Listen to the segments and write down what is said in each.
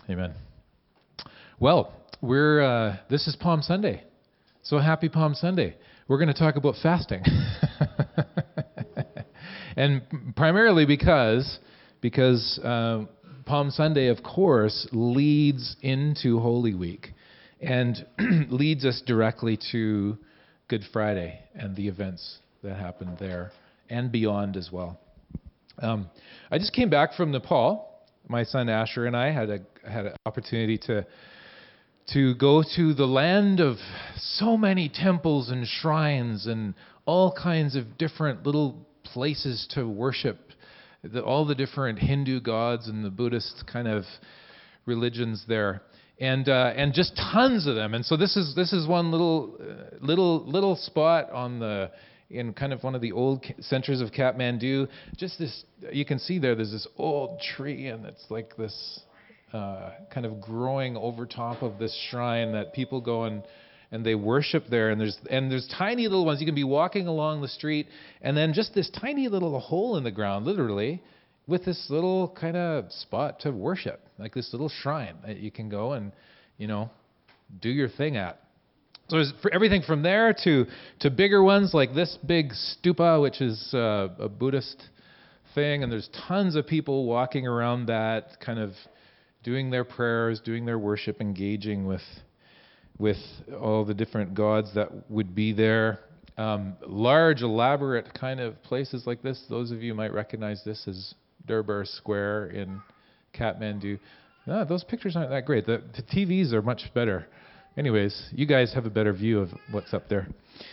Amen. Well, this is Palm Sunday. So happy Palm Sunday. We're going to talk about fasting. And primarily because Palm Sunday, of course, leads into Holy Week and leads us directly to Good Friday and the events that happened there and beyond as well. I just came back from Nepal. My son Asher and I had an opportunity to go to the land of so many temples and shrines and all kinds of different little places to worship, all the different Hindu gods and the Buddhist kind of religions there, and just tons of them. And so this is one little spot in kind of one of the old centers of Kathmandu. Just this, you can see there's this old tree, and it's like this kind of growing over top of this shrine that people go and they worship there. And there's tiny little ones. You can be walking along the street, and then just this tiny little hole in the ground, literally, with this little kind of spot to worship, like this little shrine that you can go and, do your thing at. So there's everything from there to bigger ones like this big stupa, which is a Buddhist thing, and there's tons of people walking around that, kind of doing their prayers, doing their worship, engaging with all the different gods that would be there. Large, elaborate kind of places like this. Those of you might recognize this as Durbar Square in Kathmandu. No, those pictures aren't that great. The TVs are much better. Anyways, you guys have a better view of what's up there.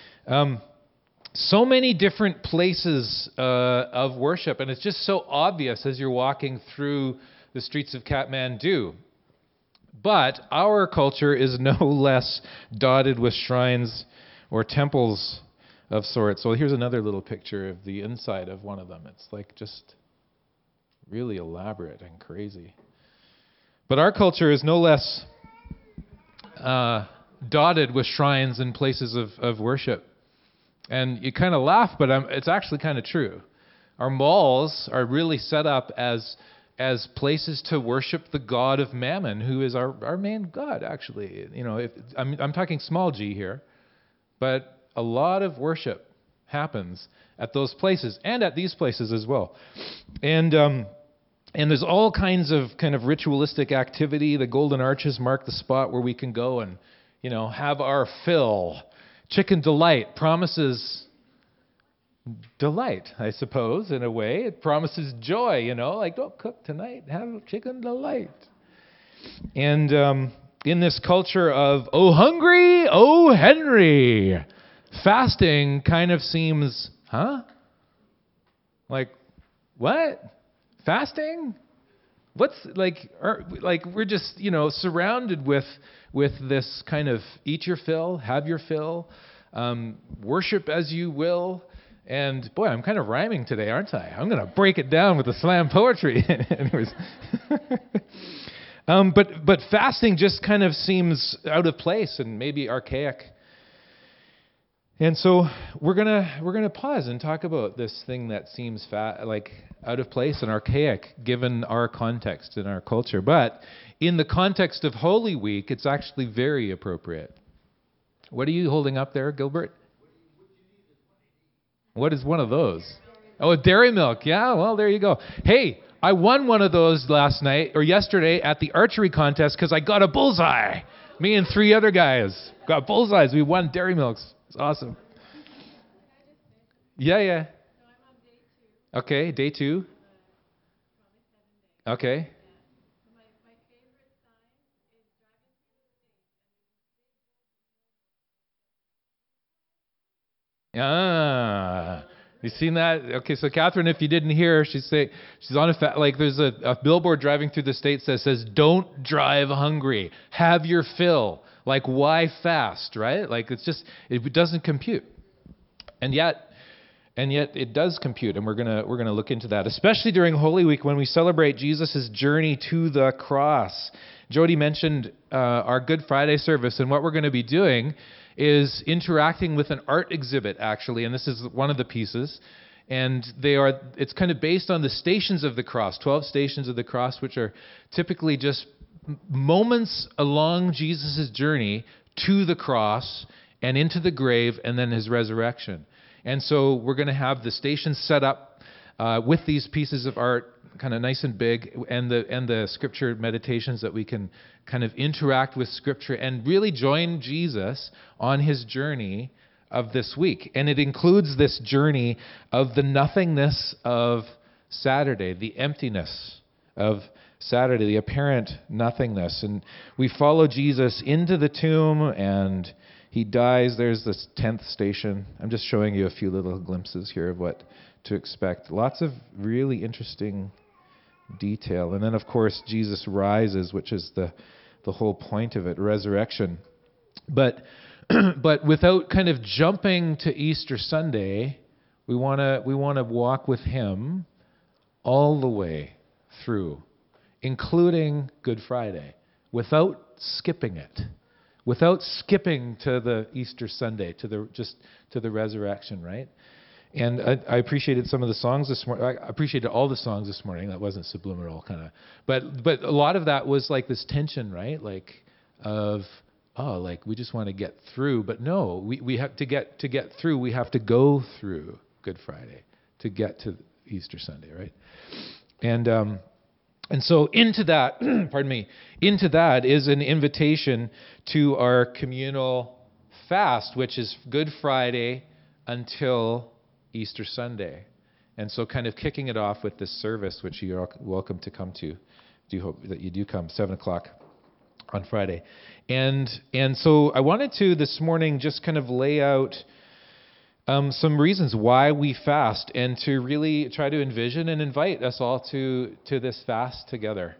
So many different places of worship, and it's just so obvious as you're walking through the streets of Kathmandu. But our culture is no less dotted with shrines or temples of sorts. So here's another little picture of the inside of one of them. It's like just really elaborate and crazy. But our culture is no less dotted with shrines and places of worship. And you kind of laugh, but it's actually kind of true. Our malls are really set up as places to worship the god of Mammon, who is our main god, actually. I'm talking small g here, but a lot of worship happens at those places and at these places as well. And there's all kinds of kind of ritualistic activity. The Golden Arches mark the spot where we can go and, have our fill. Chicken Delight promises delight, I suppose, in a way. It promises joy, like, don't cook tonight, have Chicken Delight. And in this culture of, oh, hungry, oh, Henry, fasting kind of seems, like, what? Fasting? What's we're just, surrounded with this kind of eat your fill, have your fill, worship as you will. And boy, I'm kind of rhyming today, aren't I? I'm going to break it down with the slam poetry. Anyways. But fasting just kind of seems out of place and maybe archaic. And so we're gonna pause and talk about this thing that seems out of place and archaic given our context and our culture. But in the context of Holy Week, it's actually very appropriate. What are you holding up there, Gilbert? What is one of those? Oh, a dairy milk. Yeah, well, there you go. Hey, I won one of those yesterday at the archery contest because I got a bullseye. Me and 3 other guys got bullseyes. We won dairy milks. It's awesome. Yeah. Okay, day 2. Okay. You seen that? Okay, so Catherine, if you didn't hear, she's on there's a billboard driving through the States that says, "Don't drive hungry. Have your fill." Like, why fast, right? Like, it doesn't compute. And yet it does compute, and we're gonna look into that, especially during Holy Week when we celebrate Jesus' journey to the cross. Jody mentioned our Good Friday service, and what we're going to be doing is interacting with an art exhibit, actually, and this is one of the pieces. And it's kind of based on the stations of the cross, 12 stations of the cross, which are typically just moments along Jesus' journey to the cross and into the grave and then his resurrection. And so we're going to have the station set up with these pieces of art, kind of nice and big, and the scripture meditations that we can kind of interact with scripture and really join Jesus on his journey of this week. And it includes this journey of the nothingness of Saturday, the emptiness of Saturday, the apparent nothingness. And we follow Jesus into the tomb, and he dies. There's this 10th station. I'm just showing you a few little glimpses here of what to expect. Lots of really interesting detail. And then, of course, Jesus rises, which is the whole point of it, resurrection. But without kind of jumping to Easter Sunday, we want to walk with him all the way through, including Good Friday, without skipping it, without skipping to the Easter Sunday, to the resurrection, right? And I appreciated some of the songs this morning. I appreciated all the songs this morning. That wasn't subliminal, kind of, but a lot of that was like this tension, right? Like we just want to get through, but no, we have to get through. We have to go through Good Friday to get to Easter Sunday, right? And so into that, into that is an invitation to our communal fast, which is Good Friday until Easter Sunday. And so kind of kicking it off with this service, which you're welcome to come to. Do hope that you do come, 7 o'clock on Friday. And so I wanted to this morning just kind of lay out some reasons why we fast, and to really try to envision and invite us all to this fast together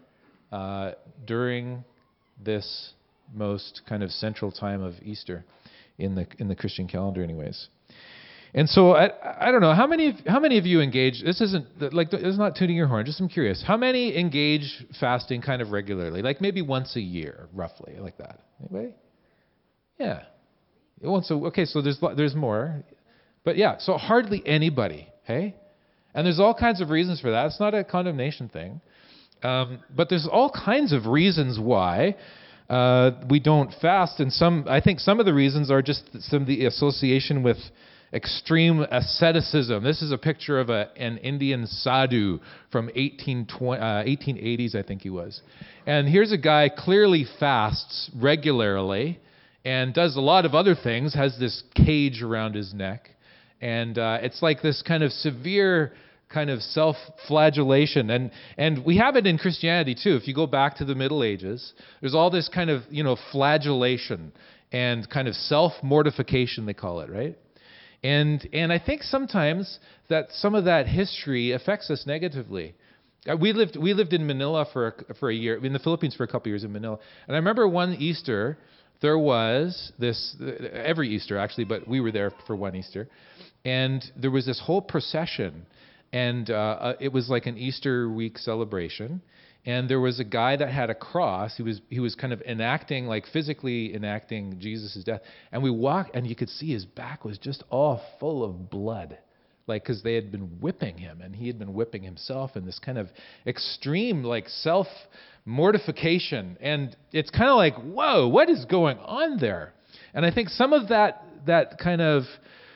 during this most kind of central time of Easter in the Christian calendar, anyways. And so I don't know how many of you engage. This isn't like, it's not tooting your horn. Just I'm curious. How many engage fasting kind of regularly, like maybe once a year, roughly, like that? Anybody? Yeah. Okay, so there's more. But yeah, so hardly anybody, hey? And there's all kinds of reasons for that. It's not a condemnation thing. But there's all kinds of reasons why we don't fast. And I think some of the reasons are just some of the association with extreme asceticism. This is a picture of an Indian sadhu from 1880s, I think he was. And here's a guy clearly fasts regularly and does a lot of other things, has this cage around his neck. And it's like this kind of severe kind of self-flagellation. And we have it in Christianity too. If you go back to the Middle Ages, there's all this kind of, flagellation and kind of self-mortification, they call it, right? And I think sometimes that some of that history affects us negatively. We lived in Manila for a year, in the Philippines for a couple of years in Manila. And I remember one Easter, there was this, every Easter actually, but we were there for one Easter. And there was this whole procession, and it was like an Easter week celebration. And there was a guy that had a cross. He was kind of physically enacting Jesus' death. And we walked, and you could see his back was just all full of blood, because they had been whipping him, and he had been whipping himself in this kind of extreme, self-mortification. And it's kind of like, whoa, what is going on there? And I think some of that kind of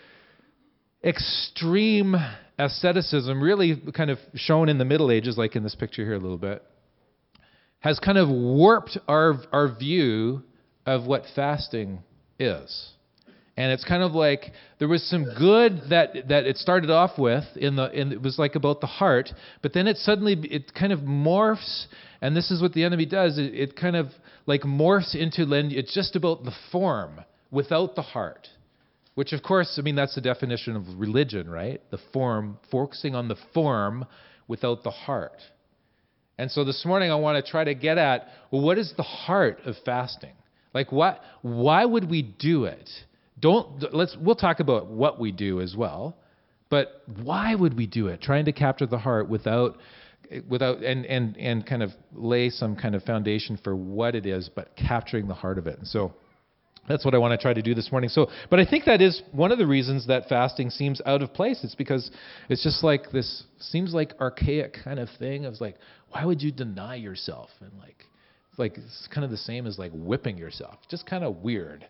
extreme asceticism, really kind of shown in the Middle Ages, like in this picture here a little bit, has kind of warped our view of what fasting is. And it's kind of like there was some good that it started off with it was like about the heart, but then it kind of morphs, and this is what the enemy does. It kind of like morphs into it's just about the form without the heart. Which, of course, that's the definition of religion, right? The form, focusing on the form without the heart. And so this morning I want to try to get at, well, what is the heart of fasting? Why would we do it? We'll talk about what we do as well, but why would we do it? Trying to capture the heart without and kind of lay some kind of foundation for what it is, but capturing the heart of it. And so that's what I want to try to do this morning. But I think that is one of the reasons that fasting seems out of place. It's because it's just like this seems like archaic kind of thing of why would you deny yourself? And like it's kind of the same as like whipping yourself. Just kind of weird.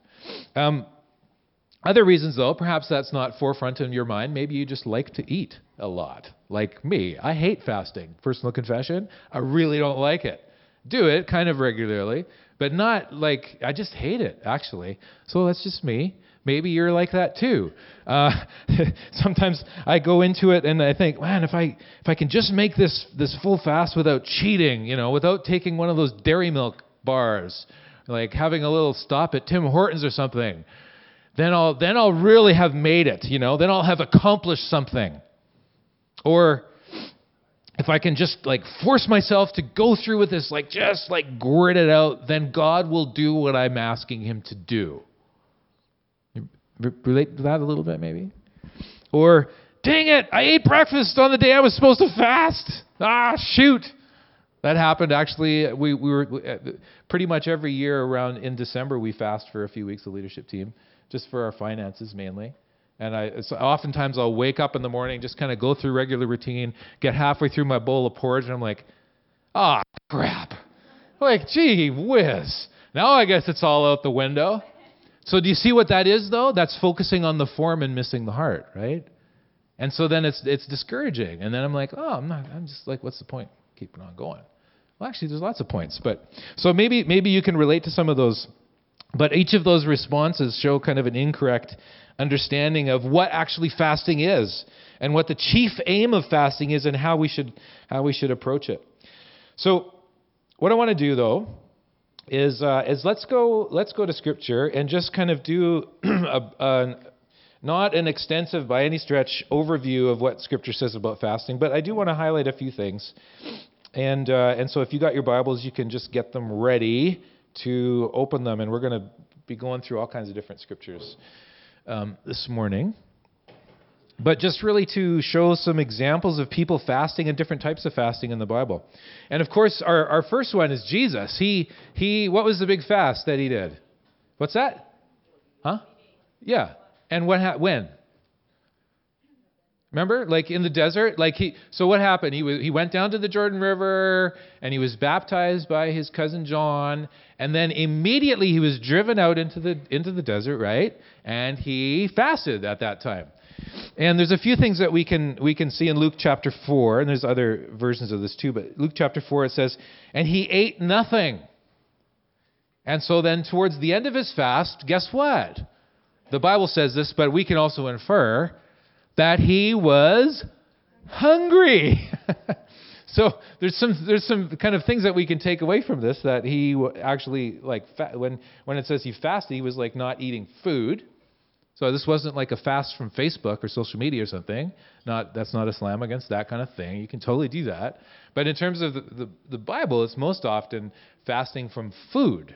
Other reasons, though, perhaps that's not forefront in your mind. Maybe you just like to eat a lot, like me. I hate fasting. Personal confession, I really don't like it. Do it kind of regularly, but not like, I just hate it, actually. So that's just me. Maybe you're like that too. Sometimes I go into it and I think, man, if I can just make this full fast without cheating, without taking one of those dairy milk bars, like having a little stop at Tim Hortons or something, then I'll really have made it, then I'll have accomplished something. Or if I can just like force myself to go through with this, like just like grit it out, then God will do what I'm asking him to do. You relate to that a little bit maybe? Or, dang it, I ate breakfast on the day I was supposed to fast. Shoot. That happened actually. We were pretty much every year around in December, we fast for a few weeks, the leadership team, just for our finances mainly. And so oftentimes I'll wake up in the morning, just kind of go through regular routine, get halfway through my bowl of porridge, and I'm like, crap. Like, gee whiz. Now I guess it's all out the window. So do you see what that is, though? That's focusing on the form and missing the heart, right? And so then it's discouraging. And then I'm like, I'm just like, what's the point? Keeping on going. Well, actually, there's lots of points. But so maybe you can relate to some of those. But each of those responses show kind of an incorrect understanding of what actually fasting is and what the chief aim of fasting is and how we should approach it. So what I want to do, though, is let's go to Scripture and just kind of do not an extensive by any stretch overview of what Scripture says about fasting, but I do want to highlight a few things. And so if you got your Bibles, you can just get them ready to open them, and we're going to be going through all kinds of different scriptures this morning. But just really to show some examples of people fasting and different types of fasting in the Bible. And of course, our first one is Jesus. He what was the big fast that he did? What's that? Huh? Yeah. And when? Remember, like in the desert, so what happened? He went down to the Jordan River and he was baptized by his cousin John, and then immediately he was driven out into the desert, right? And he fasted at that time. And there's a few things that we can see in Luke chapter 4, and there's other versions of this too, but Luke chapter 4 it says, and he ate nothing. And so then towards the end of his fast, guess what? The Bible says this, but we can also infer that he was hungry. So there's some kind of things that we can take away from this, that he actually, like, when it says he fasted, he was like not eating food. So this wasn't like a fast from Facebook or social media or something. That's not a slam against that kind of thing. You can totally do that. But in terms of the Bible, it's most often fasting from food.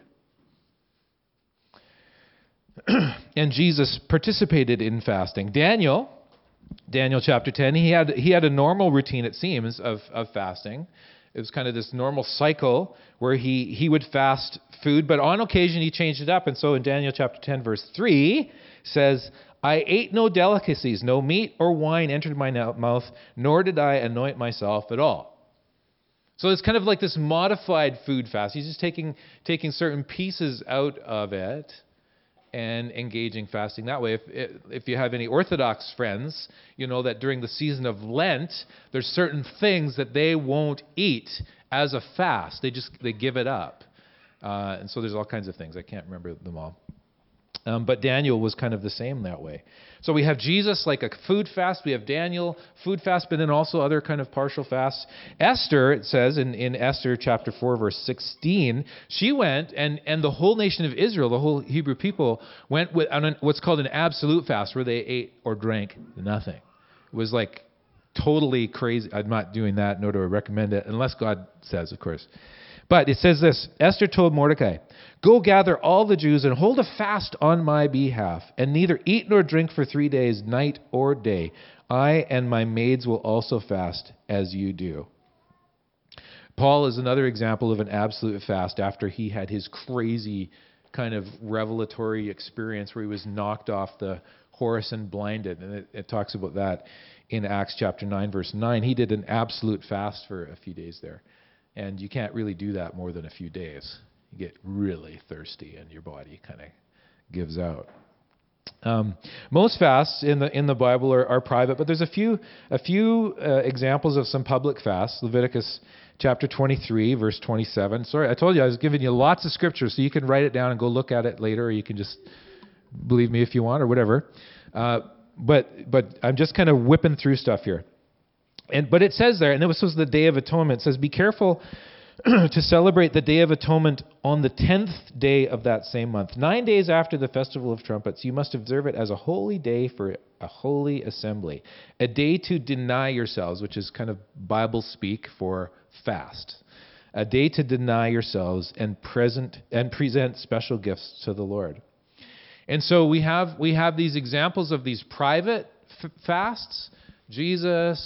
And Jesus participated in fasting. Daniel chapter 10, he had a normal routine, it seems, of fasting. It was kind of this normal cycle where he would fast food, but on occasion he changed it up. And so in Daniel chapter 10, verse 3 says, I ate no delicacies, no meat or wine entered my mouth, nor did I anoint myself at all. So it's kind of like this modified food fast. He's just taking certain pieces out of it and engaging fasting that way. If you have any Orthodox friends, you know that during the season of Lent, there's certain things that they won't eat as a fast. They give it up. And so there's all kinds of things. I can't remember them all. But Daniel was kind of the same that way. So we have Jesus like a food fast. We have Daniel, food fast, but then also other kind of partial fasts. Esther, it says in Esther chapter 4, verse 16, she went, and the whole nation of Israel, the whole Hebrew people, went on what's called an absolute fast, where they ate or drank nothing. It was like totally crazy. I'm not doing that, nor do I recommend it, unless God says, of course. But it says this, Esther told Mordecai, go gather all the Jews and hold a fast on my behalf, and neither eat nor drink for 3 days, night or day. I and my maids will also fast as you do. Paul is another example of an absolute fast after he had his crazy kind of revelatory experience where he was knocked off the horse and blinded. And it talks about that in Acts chapter 9, verse 9. He did an absolute fast for a few days there. And you can't really do that more than a few days. You get really thirsty and your body kind of gives out. Most fasts in the Bible are private, but there's a few examples of some public fasts. Leviticus chapter 23, verse 27. Sorry, I told you I was giving you lots of scripture, so you can write it down and go look at it later, or you can just believe me if you want, or whatever. But I'm just kind of whipping through stuff here. But it says there, and this was the Day of Atonement, it says, be careful to celebrate the Day of Atonement on the 10th day of that same month. 9 days after the Festival of Trumpets, you must observe it as a holy day for a holy assembly. A day to deny yourselves, which is kind of Bible speak for fast. A day to deny yourselves and present special gifts to the Lord. And so we have these examples of these private fasts, Jesus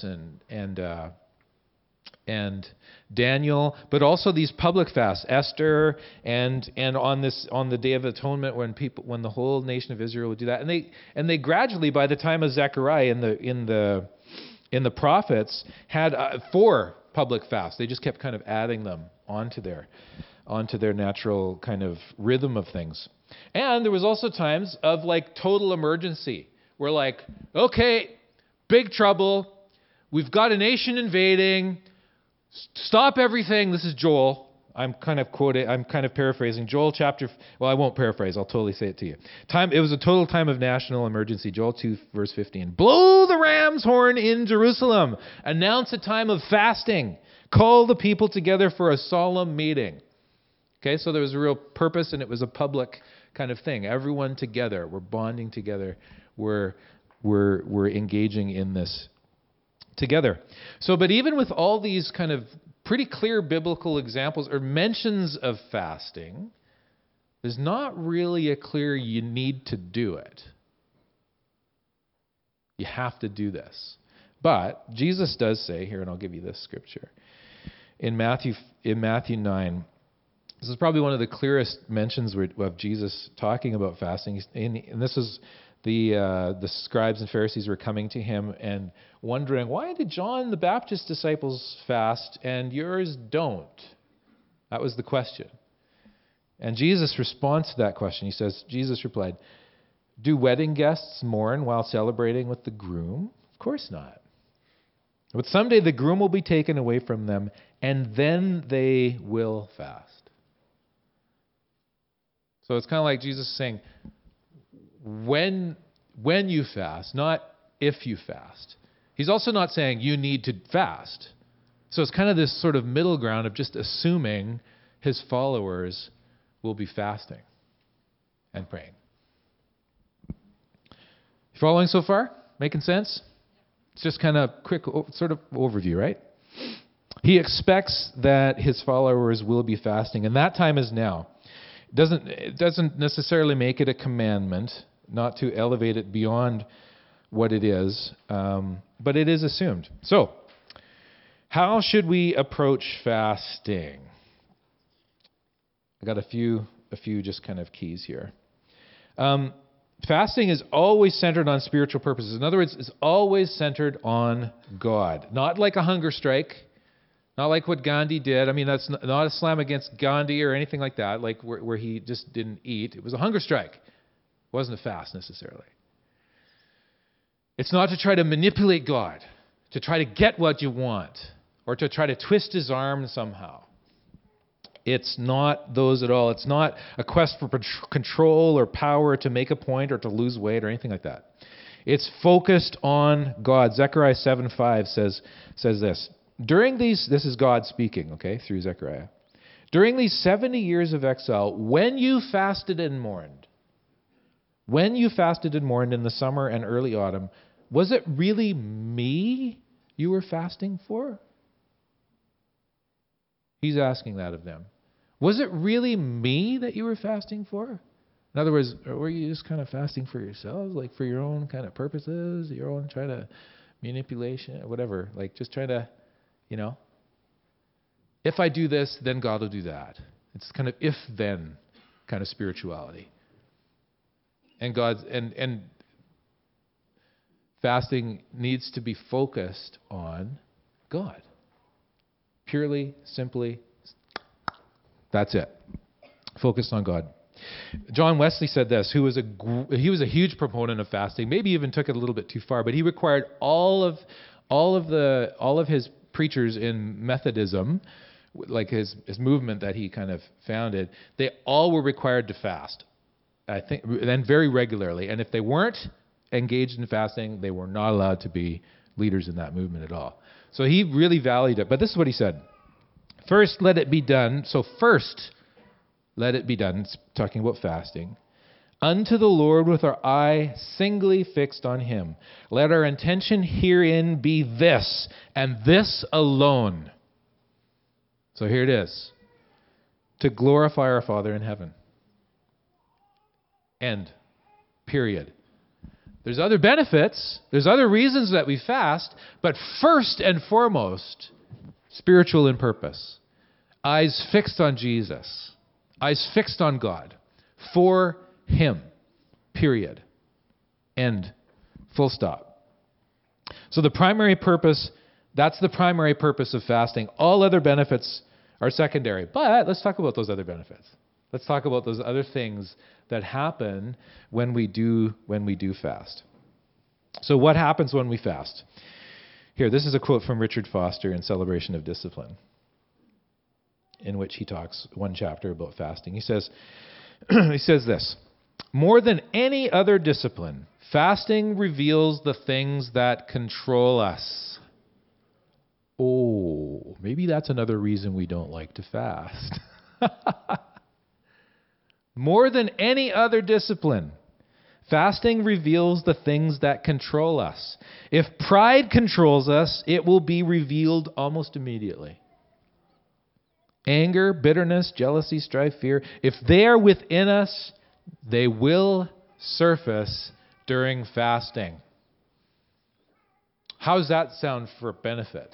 and Daniel, but also these public fasts, Esther, and on the Day of Atonement when the whole nation of Israel would do that, and they gradually, by the time of Zechariah in the prophets, had 4 public fasts. They just kept kind of adding them onto their natural kind of rhythm of things. And there was also times of like total emergency. We're like, okay, big trouble. We've got a nation invading. Stop everything. This is Joel. I'm kind of paraphrasing. Joel I won't paraphrase. I'll totally say it to you. It was a total time of national emergency. Joel 2, verse 15. Blow the ram's horn in Jerusalem. Announce a time of fasting. Call the people together for a solemn meeting. Okay, so there was a real purpose, and it was a public kind of thing. Everyone together. We're bonding together. We're engaging in this together. So, but even with all these kind of pretty clear biblical examples or mentions of fasting, there's not really a clear you need to do it. You have to do this. But Jesus does say here, and I'll give you this scripture. In Matthew 9, this is probably one of the clearest mentions of Jesus talking about fasting. And this is the scribes and Pharisees were coming to him and wondering, why did John the Baptist's disciples fast and yours don't? That was the question. And Jesus responds to that question. Jesus replied, do wedding guests mourn while celebrating with the groom? Of course not. But someday the groom will be taken away from them, and then they will fast. So it's kind of like Jesus saying, when you fast, not if you fast. He's also not saying you need to fast. So it's kind of this sort of middle ground of just assuming his followers will be fasting and praying. You following so far? Making sense? It's just kind of quick sort of overview, right? He expects that his followers will be fasting, and that time is now. It doesn't necessarily make it a commandment, not to elevate it beyond what it is, but it is assumed. So, how should we approach fasting? I got a few just kind of keys here. Fasting is always centered on spiritual purposes. In other words, it's always centered on God. Not like a hunger strike, not like what Gandhi did. I mean, that's not a slam against Gandhi or anything like that, like where he just didn't eat. It was a hunger strike. It wasn't a fast necessarily. It's not to try to manipulate God, to try to get what you want, or to try to twist his arm somehow. It's not those at all. It's not a quest for control or power to make a point or to lose weight or anything like that. It's focused on God. Zechariah 7:5 says this. This is God speaking, okay, through Zechariah. During these 70 years of exile, when you fasted and mourned in the summer and early autumn, was it really me you were fasting for? He's asking that of them. Was it really me that you were fasting for? In other words, were you just kind of fasting for yourselves, like for your own kind of purposes, your own trying to manipulation, whatever, like just trying to, if I do this, then God will do that. It's kind of if-then kind of spirituality. And fasting needs to be focused on God. Purely, simply, that's it. Focused on God. John Wesley said this, he was a huge proponent of fasting, maybe even took it a little bit too far, but he required all of his preachers in Methodism, like his movement that he kind of founded, they all were required to fast. I think, and very regularly. And if they weren't engaged in fasting, they were not allowed to be leaders in that movement at all. So he really valued it. But this is what he said. First, let it be done. So first, let it be done. It's talking about fasting. Unto the Lord with our eye singly fixed on him. Let our intention herein be this, and this alone. So here it is. To glorify our Father in heaven. End. Period. There's other benefits. There's other reasons that we fast. But first and foremost, spiritual in purpose. Eyes fixed on Jesus. Eyes fixed on God. For him. Period. End. Full stop. So the primary purpose, that's the primary purpose of fasting. All other benefits are secondary. But let's talk about those other benefits. Let's talk about those other things that happen when we do fast. So what happens when we fast? Here, this is a quote from Richard Foster in Celebration of Discipline, in which he talks one chapter about fasting. He says this, more than any other discipline, fasting reveals the things that control us. Oh, maybe that's another reason we don't like to fast. More than any other discipline, fasting reveals the things that control us. If pride controls us, it will be revealed almost immediately. Anger, bitterness, jealousy, strife, fear, if they are within us, they will surface during fasting. How's that sound for benefit?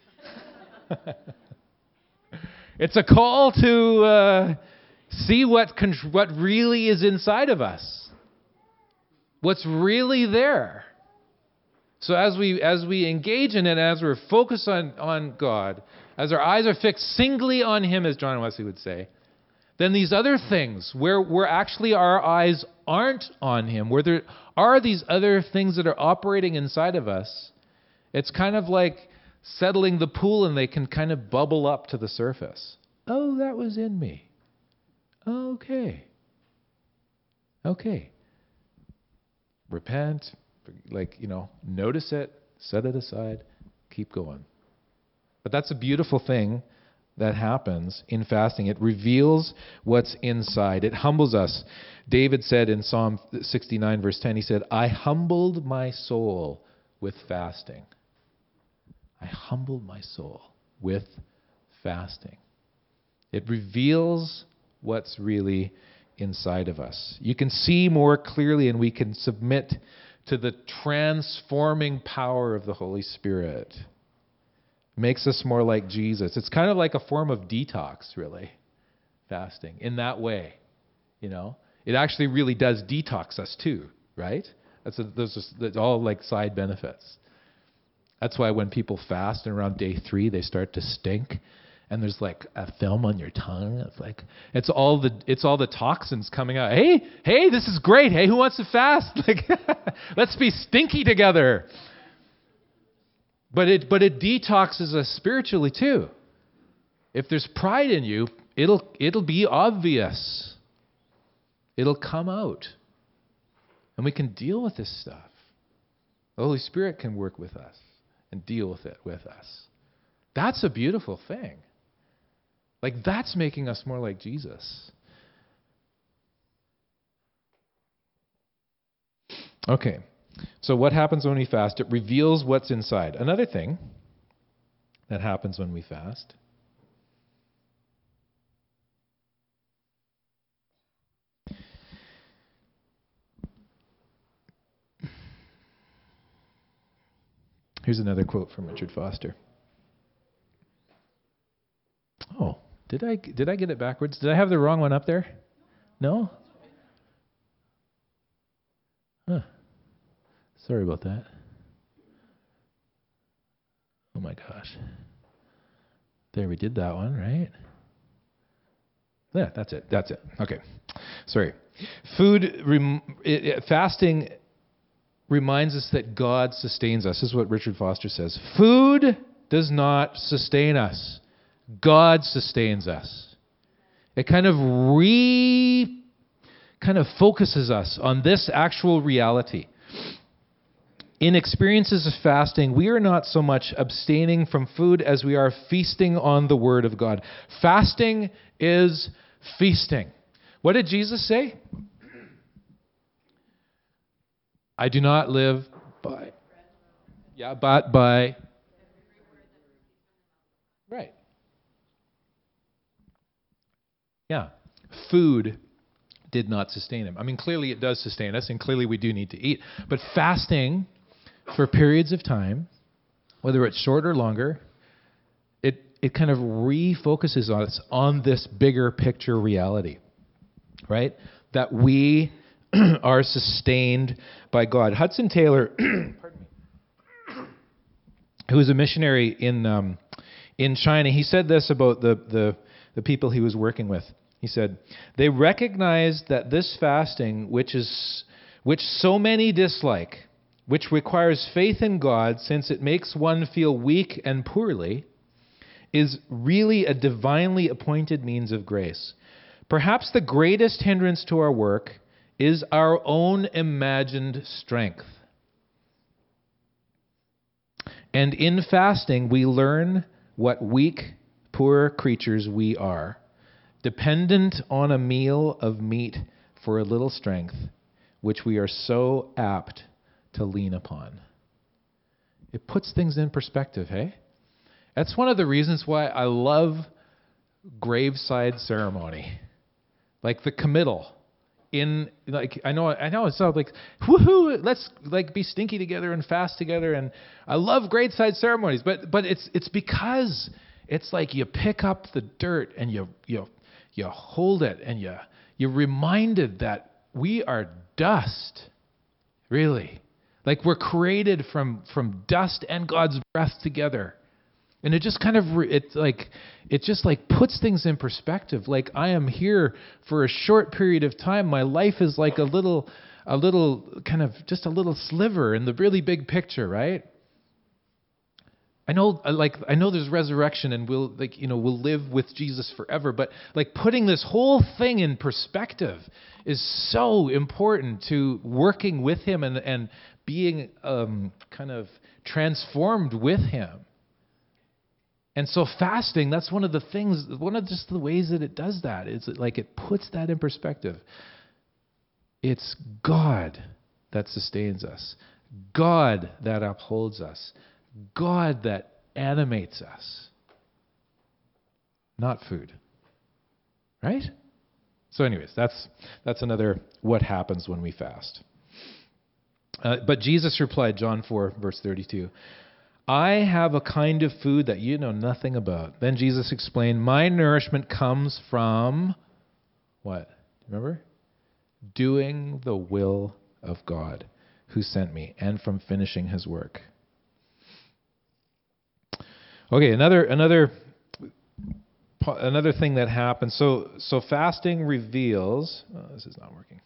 It's a call to see what really is inside of us. What's really there. So as we engage in it, as we're focused on God, as our eyes are fixed singly on him, as John Wesley would say, then these other things where actually our eyes aren't on him, where there are these other things that are operating inside of us, it's kind of like settling the pool and they can kind of bubble up to the surface. Oh, that was in me. Okay. Repent, notice it, set it aside, keep going. But that's a beautiful thing that happens in fasting. It reveals what's inside. It humbles us. David said in Psalm 69, verse 10, he said, I humbled my soul with fasting. I humbled my soul with fasting. It reveals what's really inside of us. You can see more clearly and we can submit to the transforming power of the Holy Spirit. It makes us more like Jesus. It's kind of like a form of detox, really, fasting, in that way. It actually really does detox us too, right? That's all like side benefits. That's why when people fast and around day 3, they start to stink. And there's like a film on your tongue. It's all the toxins coming out. Hey, this is great. Hey, who wants to fast? Let's be stinky together. But it detoxes us spiritually too. If there's pride in you, it'll be obvious. It'll come out. And we can deal with this stuff. The Holy Spirit can work with us and deal with it with us. That's a beautiful thing. That's making us more like Jesus. Okay, so what happens when we fast? It reveals what's inside. Another thing that happens when we fast here's another quote from Richard Foster. Oh, did I get it backwards? Did I have the wrong one up there? No? Huh. Sorry about that. Oh my gosh. There, we did that one, right? Yeah, that's it. That's it. Okay. Sorry. Fasting reminds us that God sustains us. This is what Richard Foster says. Food does not sustain us. God sustains us. It kind of focuses us on this actual reality. In experiences of fasting, we are not so much abstaining from food as we are feasting on the Word of God. Fasting is feasting. What did Jesus say? I do not live by, but by, right. Yeah. Food did not sustain him. I mean, clearly it does sustain us, and clearly we do need to eat. But fasting for periods of time, whether it's short or longer, it kind of refocuses us on this bigger picture reality, right? That we are sustained by God. Hudson Taylor, pardon me, who was a missionary in China, he said this about the people he was working with. He said, they recognized that this fasting, which so many dislike, which requires faith in God since it makes one feel weak and poorly, is really a divinely appointed means of grace. Perhaps the greatest hindrance to our work is our own imagined strength. And in fasting, we learn what weak, poor creatures we are, dependent on a meal of meat for a little strength, which we are so apt to lean upon. It puts things in perspective, hey? That's one of the reasons why I love graveside ceremony. Like the committal. I know it sounds like, woohoo, let's be stinky together and fast together, and I love graveside ceremonies, but it's because it's like you pick up the dirt and you hold it, and you're reminded that we are dust, really. Like we're created from dust and God's breath together. And it just kind of, it just puts things in perspective. Like I am here for a short period of time. My life is like a little kind of, just a little sliver in the really big picture, right? I know there's resurrection and we'll live with Jesus forever, but like putting this whole thing in perspective is so important to working with him and being kind of transformed with him. And so fasting, that's one of just the ways that it does that. It's like it puts that in perspective. It's God that sustains us. God that upholds us. God that animates us. Not food. Right? So anyways, that's another what happens when we fast. But Jesus replied, John 4, verse 32, I have a kind of food that you know nothing about. Then Jesus explained, my nourishment comes from, what? Remember? Doing the will of God who sent me, and from finishing his work. Okay, another thing that happens. So fasting reveals. Oh, this is not working.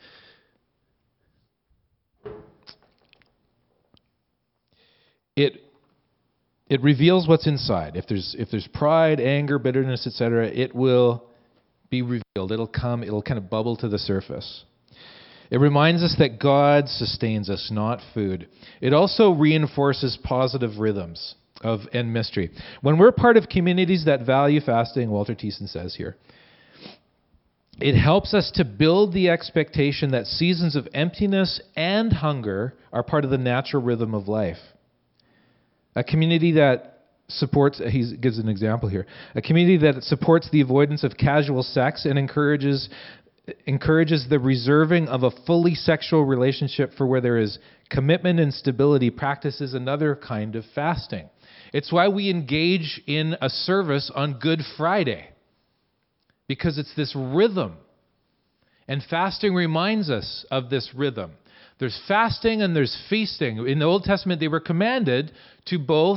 It reveals what's inside. If there's pride, anger, bitterness, etc., it will be revealed. It'll come. It'll kind of bubble to the surface. It reminds us that God sustains us, not food. It also reinforces positive rhythms and mystery. When we're part of communities that value fasting, Walter Thiessen says here, it helps us to build the expectation that seasons of emptiness and hunger are part of the natural rhythm of life. A community that supports, he gives an example here, a community that supports the avoidance of casual sex and encourages the reserving of a fully sexual relationship for where there is commitment and stability practices another kind of fasting. It's why we engage in a service on Good Friday, because it's this rhythm. And fasting reminds us of this rhythm. There's fasting and there's feasting. In the Old Testament, they were commanded to both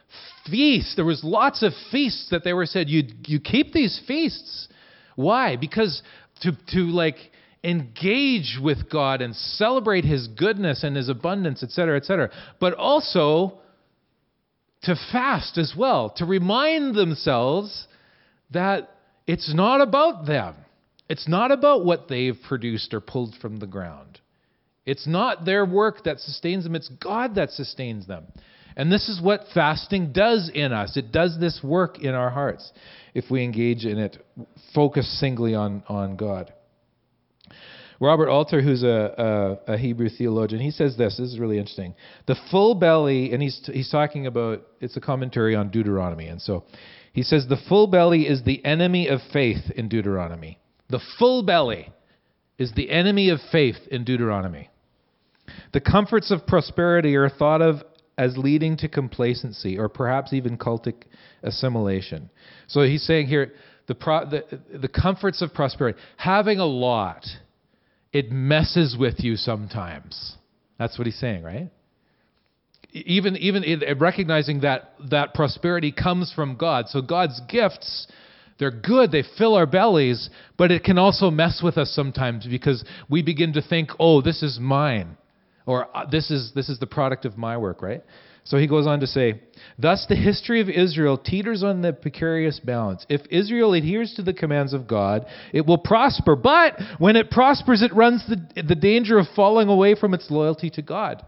feasts. There was lots of feasts that they were said, you keep these feasts. Why? Because to like engage with God and celebrate his goodness and his abundance, etc., etc. But also to fast as well, to remind themselves that it's not about them. It's not about what they've produced or pulled from the ground. It's not their work that sustains them. It's God that sustains them. And this is what fasting does in us. It does this work in our hearts if we engage in it, focus singly on God. Robert Alter, who's a Hebrew theologian, he says this. This is really interesting. The full belly, and he's talking about, it's a commentary on Deuteronomy. And so he says the full belly is the enemy of faith in Deuteronomy. The full belly is the enemy of faith in Deuteronomy. The comforts of prosperity are thought of as leading to complacency or perhaps even cultic assimilation. So he's saying here, the comforts of prosperity, having a lot, it messes with you sometimes. That's what he's saying, right? Even recognizing that prosperity comes from God. So God's gifts, they're good, they fill our bellies, but it can also mess with us sometimes because we begin to think, oh, this is mine, or this is the product of my work, right? So he goes on to say, thus the history of Israel teeters on the precarious balance. If Israel adheres to the commands of God, it will prosper, but when it prospers, it runs the danger of falling away from its loyalty to God.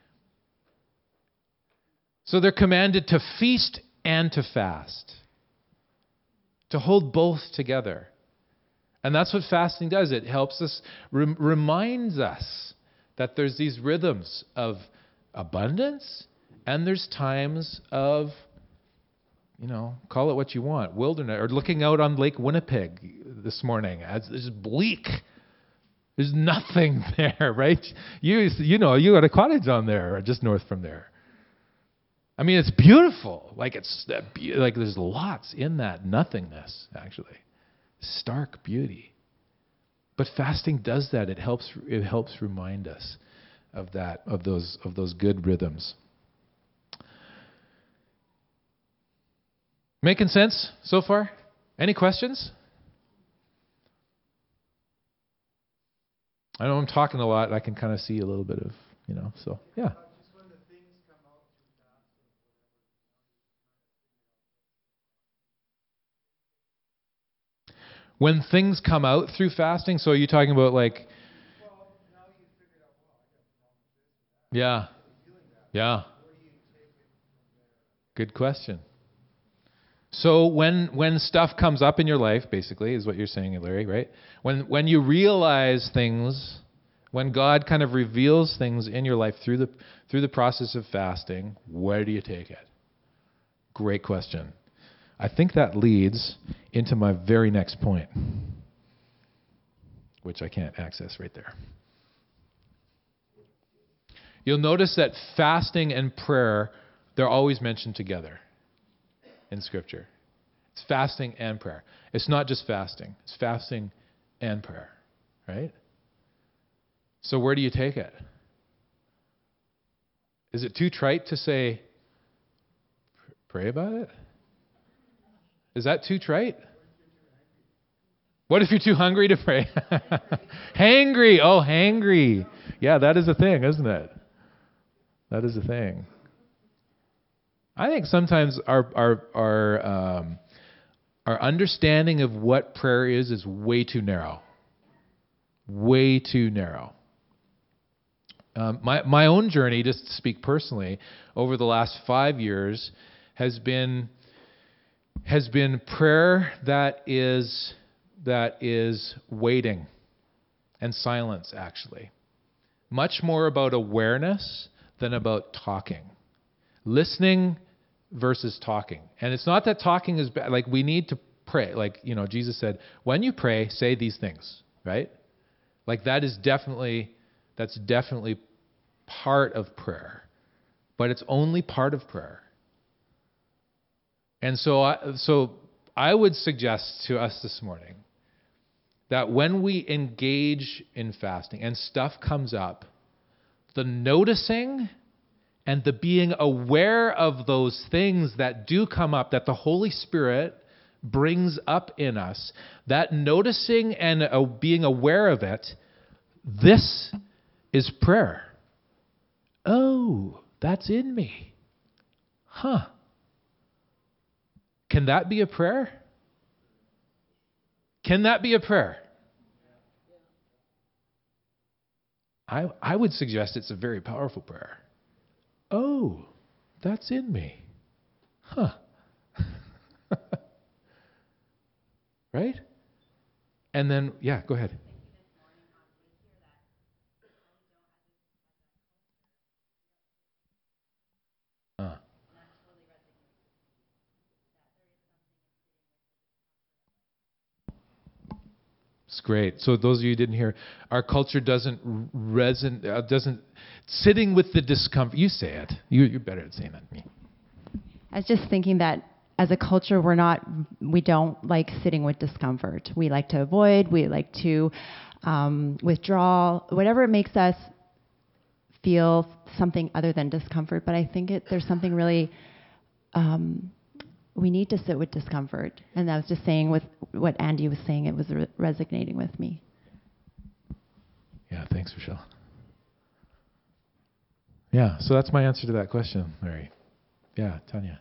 So they're commanded to feast and to fast, to hold both together. And that's what fasting does. It helps us, reminds us that there's these rhythms of abundance and there's times of, call it what you want, wilderness, or looking out on Lake Winnipeg this morning. It's bleak. There's nothing there, right? You got a cottage on there, or just north from there. I mean, it's beautiful. Like there's lots in that nothingness, actually. Stark beauty. But fasting does that. It helps remind us of that, of those good rhythms. Making sense so far? Any questions? I know I'm talking a lot. I can kind of see a little bit of, so yeah. When things come out through fasting, so are you talking about like... Yeah. Good question. So when stuff comes up in your life, basically, is what you're saying, Larry, right? When you realize things, when God kind of reveals things in your life through the process of fasting, where do you take it? Great question. I think that leads into my very next point, which I can't access right there. You'll notice that fasting and prayer, they're always mentioned together in Scripture. It's fasting and prayer. It's not just fasting. It's fasting and prayer, right? So where do you take it? Is it too trite to say, pray about it? Is that too trite? What if you're too hungry to pray? Hangry. Oh, hangry. Yeah, that is a thing, isn't it? That is a thing. I think sometimes our understanding of what prayer is way too narrow. Way too narrow. My own journey, just to speak personally, over the last 5 years has been prayer that is waiting and silence, actually. Much more about awareness than about talking. Listening versus talking. And it's not that talking is bad. Like, we need to pray. Like, Jesus said, when you pray, say these things, right? Like, that's definitely part of prayer. But it's only part of prayer. And so I would suggest to us this morning that when we engage in fasting and stuff comes up, the noticing and the being aware of those things that do come up, that the Holy Spirit brings up in us, that noticing and being aware of it, this is prayer. Oh, that's in me. Huh. Can that be a prayer? Can that be a prayer? I would suggest it's a very powerful prayer. Oh, that's in me. Huh. Right? And then, yeah, go ahead. It's great. So those of you who didn't hear, our culture doesn't sitting with the discomfort. You say it. You're better at saying that than me. I was just thinking that as a culture, we don't like sitting with discomfort. We like to avoid. We like to withdraw. Whatever makes us feel something other than discomfort. But I think there's something really. We need to sit with discomfort. And I was just saying with what Andy was saying, it was resonating with me. Yeah, thanks, Rochelle. Yeah, so that's my answer to that question, Larry. Yeah, Tanya.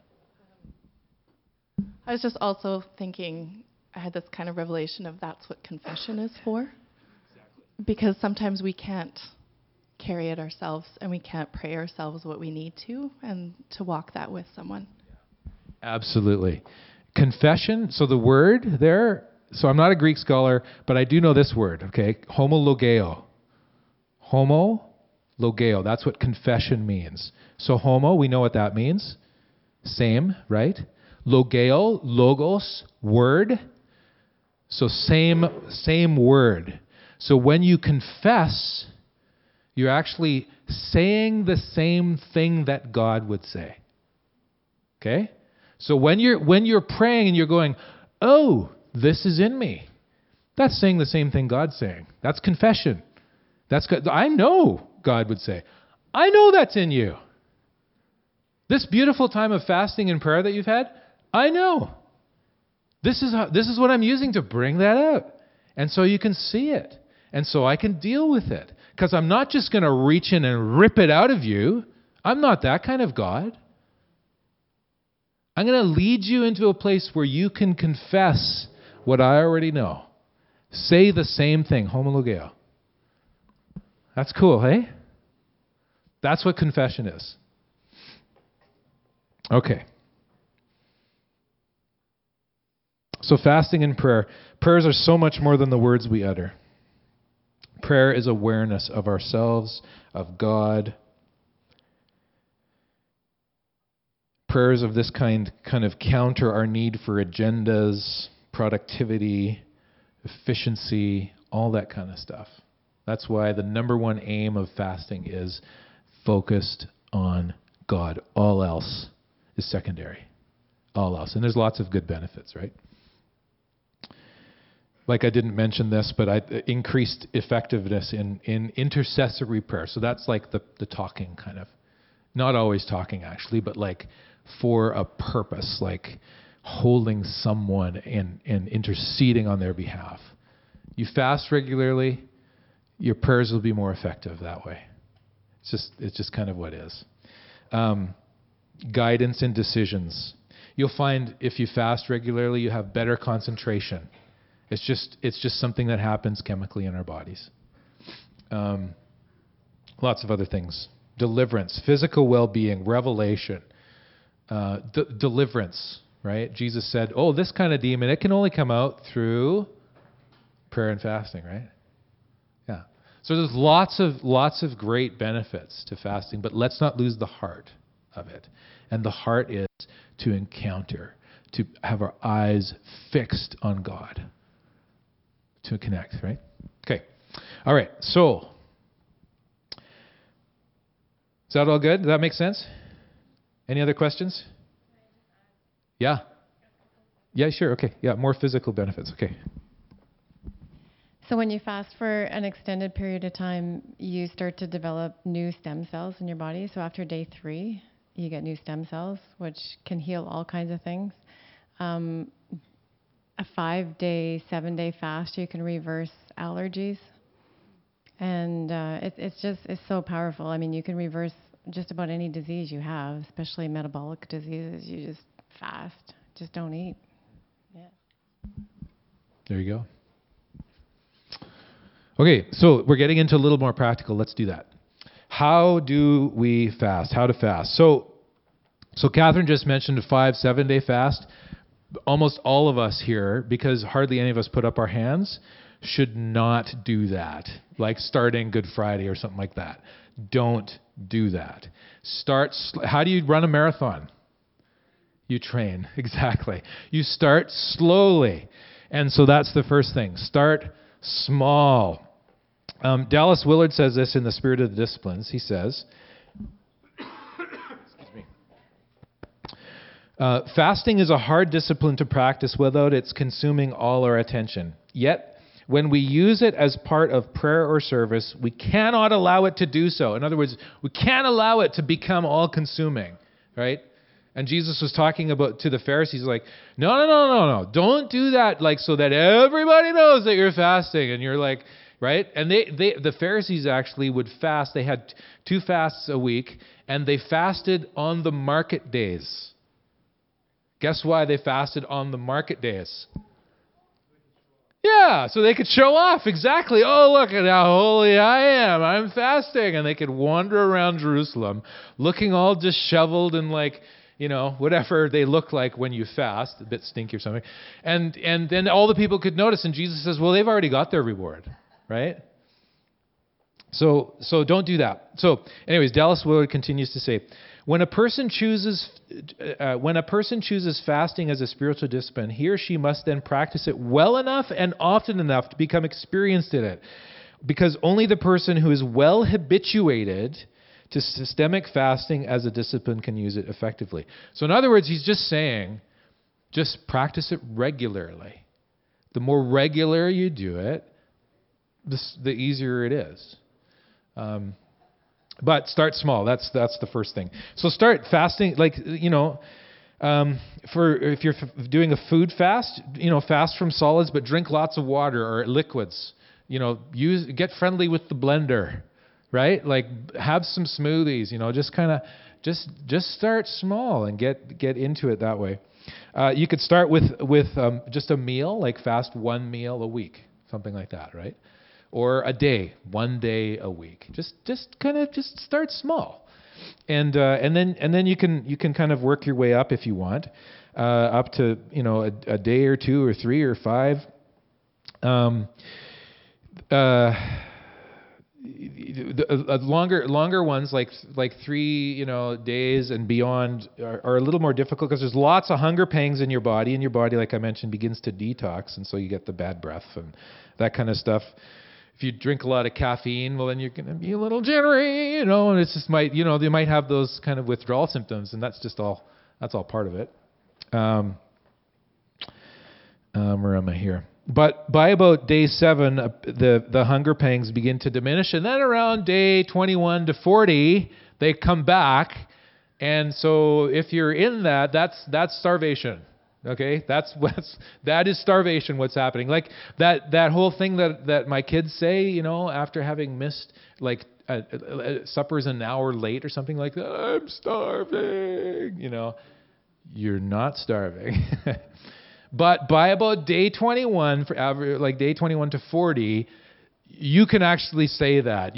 I was just also thinking, I had this kind of revelation of that's what confession is for. Because sometimes we can't carry it ourselves and we can't pray ourselves what we need to, and to walk that with someone. Absolutely. Confession, so the word there, so I'm not a Greek scholar, but I do know this word, okay? Homologeo. Homologeo, that's what confession means. So homo, we know what that means. Same, right? Logeo, logos, word. So same word. So when you confess, you're actually saying the same thing that God would say. Okay? So when you're praying and you're going, oh, this is in me, that's saying the same thing God's saying. That's confession. That's good. I know God would say, I know that's in you. This beautiful time of fasting and prayer that you've had, I know. This is what I'm using to bring that out. And so you can see it. And so I can deal with it. Because I'm not just going to reach in and rip it out of you. I'm not that kind of God. I'm going to lead you into a place where you can confess what I already know. Say the same thing, homologeo. That's cool, hey? That's what confession is. Okay. So fasting and prayer. Prayers are so much more than the words we utter. Prayer is awareness of ourselves, of God. Prayers of this kind of counter our need for agendas, productivity, efficiency, all that kind of stuff. That's why the number one aim of fasting is focused on God. All else is secondary. All else. And there's lots of good benefits, right? Like I didn't mention this, but increased effectiveness in intercessory prayer. So that's like the talking kind of. Not always talking actually, but like for a purpose, like holding someone and interceding on their behalf. You fast regularly, your prayers will be more effective that way. It's just kind of what is. Guidance in decisions. You'll find if you fast regularly, you have better concentration. It's just something that happens chemically in our bodies. Lots of other things. Deliverance, physical well-being, revelation, deliverance, right? Jesus said, oh, this kind of demon, it can only come out through prayer and fasting, right? Yeah. So there's lots of great benefits to fasting, but let's not lose the heart of it. And the heart is to encounter, to have our eyes fixed on God, to connect, right? Okay. All right. So, is that all good? Does that make sense? Any other questions? Yeah. Yeah, sure. Okay. Yeah, more physical benefits. Okay. So when you fast for an extended period of time, you start to develop new stem cells in your body. So after day 3, you get new stem cells, which can heal all kinds of things. A 5-day, 7-day fast, you can reverse allergies. And it's so powerful. I mean, you can reverse just about any disease you have, especially metabolic diseases. You just fast, just don't eat. Yeah. There you go. Okay, so we're getting into a little more practical. Let's do that. How do we fast? How to fast? So Catherine just mentioned a 5-7 day fast. Almost all of us here, because hardly any of us put up our hands, should not do that. Like starting Good Friday or something like that. Don't do that. How do you run a marathon? You train, exactly. You start slowly. And so that's the first thing. Start small. Dallas Willard says this in The Spirit of the Disciplines. He says, fasting is a hard discipline to practice without its consuming all our attention. Yet, when we use it as part of prayer or service, we cannot allow it to do so. In other words, we can't allow it to become all-consuming, right? And Jesus was talking about to the Pharisees, like, no, don't do that, like, so that everybody knows that you're fasting. And you're like, right? And the Pharisees actually would fast. They had 2 fasts a week, and they fasted on the market days. Guess why they fasted on the market days? Yeah, so they could show off. Exactly. Oh, look at how holy I am. I'm fasting. And they could wander around Jerusalem looking all disheveled and like, whatever they look like when you fast, a bit stinky or something. And then all the people could notice. And Jesus says, well, they've already got their reward, right? So don't do that. So anyways, Dallas Willard continues to say, when a person chooses fasting as a spiritual discipline, he or she must then practice it well enough and often enough to become experienced in it. Because only the person who is well habituated to systemic fasting as a discipline can use it effectively. So in other words, he's just saying, just practice it regularly. The more regular you do it, the easier it is. But start small. That's the first thing. So start fasting, like, if you're doing a food fast, fast from solids, but drink lots of water or liquids. Get friendly with the blender, right? Like have some smoothies. Just start small and get into it that way. You could start with just a meal, like fast 1 meal a week, something like that, right? Or a day, 1 day a week. Just start small, and then you can kind of work your way up if you want, up to a day or 2 or 3 or 5. Longer ones like 3 days and beyond are a little more difficult because there's lots of hunger pangs in your body, and your body, like I mentioned, begins to detox, and so you get the bad breath and that kind of stuff. If you drink a lot of caffeine, well, then you're going to be a little jittery, and it's just they might have those kind of withdrawal symptoms, and that's all part of it. Where am I here? But by about day 7, the hunger pangs begin to diminish, and then around day 21 to 40, they come back, and so if you're in that's starvation. Okay, that is starvation. What's happening? Like that whole thing that my kids say, after having missed like supper's an hour late or something like that. I'm starving. You're not starving. But by about day 21, like day 21 to 40, you can actually say that.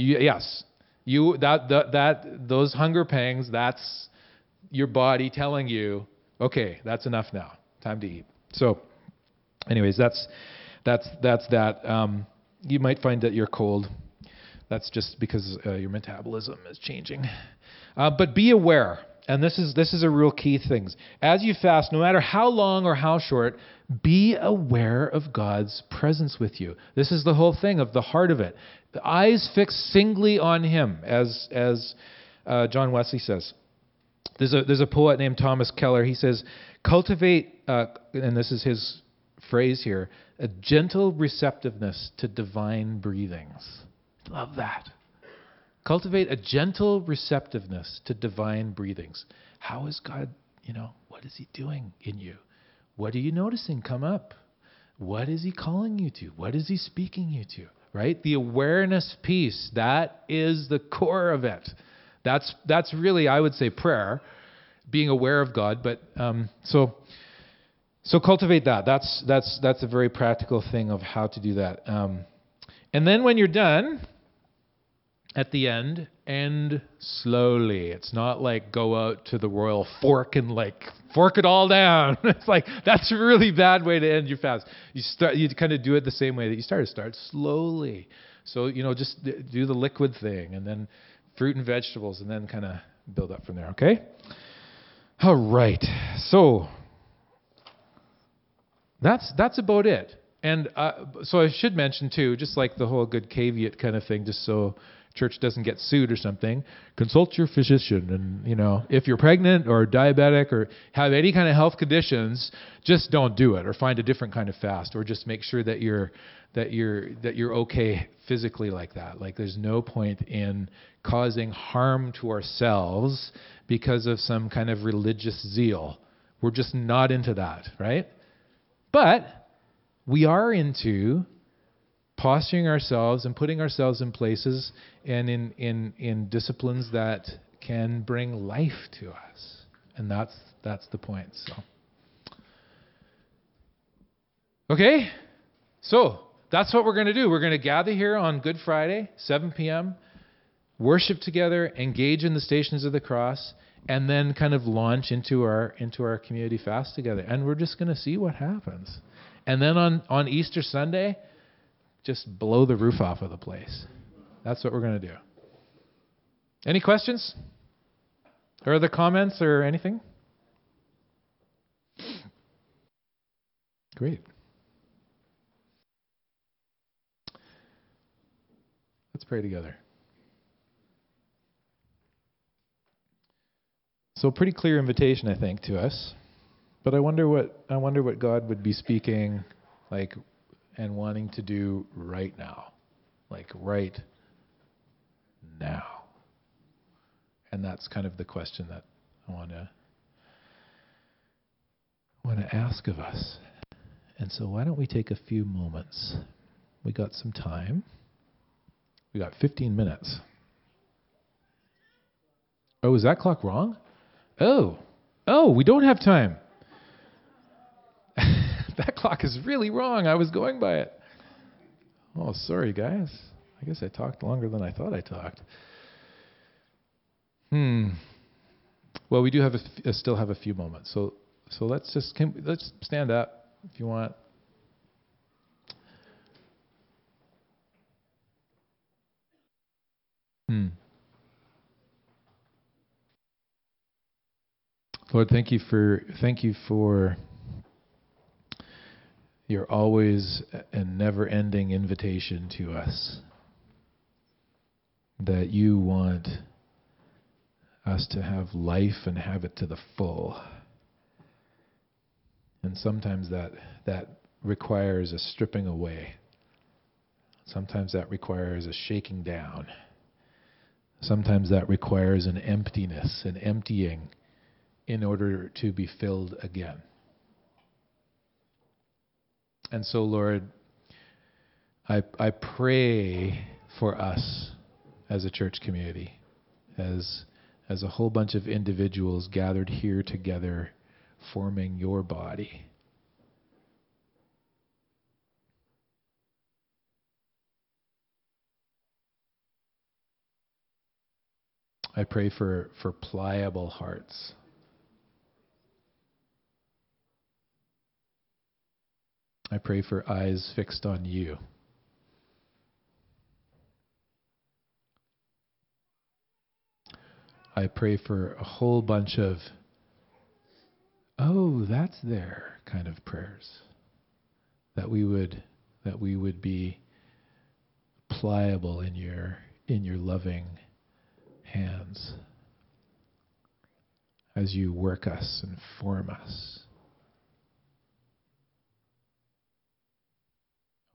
Those hunger pangs. That's your body telling you, okay, that's enough now. Time to eat. So, anyways, that's that. You might find that you're cold. That's just because your metabolism is changing. But be aware, and this is a real key thing. As you fast, no matter how long or how short, be aware of God's presence with you. This is the whole thing of the heart of it. The eyes fixed singly on Him, as John Wesley says. There's a poet named Thomas Keller. He says, cultivate, and this is his phrase here, a gentle receptiveness to divine breathings. Love that. Cultivate a gentle receptiveness to divine breathings. How is God, what is he doing in you? What are you noticing come up? What is he calling you to? What is he speaking you to? Right? The awareness piece, that is the core of it. That's really, I would say, prayer, being aware of God. But so cultivate that. That's a very practical thing of how to do that. And then when you're done, at the end slowly. It's not like go out to the royal fork and fork it all down. It's like, that's a really bad way to end your fast. You kind of do it the same way that you started. Start slowly. So, just do the liquid thing, and then fruit and vegetables, and then kind of build up from there, okay? All right. So that's about it. And so I should mention too, just like the whole good caveat kind of thing, just so church doesn't get sued or something, consult your physician. And, if you're pregnant or diabetic or have any kind of health conditions, just don't do it, or find a different kind of fast, or just make sure that you're okay physically like that. Like, there's no point in causing harm to ourselves because of some kind of religious zeal. We're just not into that, right? But we are into posturing ourselves and putting ourselves in places and in disciplines that can bring life to us. And that's the point. So, okay, so that's what we're going to do. We're going to gather here on Good Friday, 7 p.m., worship together, engage in the Stations of the Cross, and then kind of launch into our community fast together. And we're just going to see what happens. And then on Easter Sunday, just blow the roof off of the place. That's what we're going to do. Any questions? Or other comments or anything? Great. Let's pray together. So, pretty clear invitation, I think, to us. But I wonder what God would be speaking and wanting to do right now. Right now. And that's kind of the question that I want to ask of us. And so why don't we take a few moments? We got some time. We got 15 minutes. Oh, is that clock wrong? Oh, we don't have time. That clock is really wrong. I was going by it. Oh, sorry, guys. I guess I talked longer than I thought I talked. Well, we do still have a few moments. So let's stand up if you want. Lord, thank you for your always and never-ending invitation to us, that you want us to have life and have it to the full. And sometimes that requires a stripping away. Sometimes that requires a shaking down. Sometimes that requires an emptiness, an emptying, in order to be filled again. And so, Lord, I pray for us as a church community, as a whole bunch of individuals gathered here together, forming your body. I pray for pliable hearts. I pray for eyes fixed on you. I pray for a whole bunch of, oh, that's there kind of prayers. That we would be pliable in your loving hands as you work us and form us.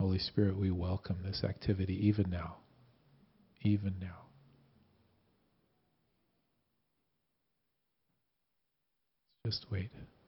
Holy Spirit, we welcome this activity even now. Even now. Just wait.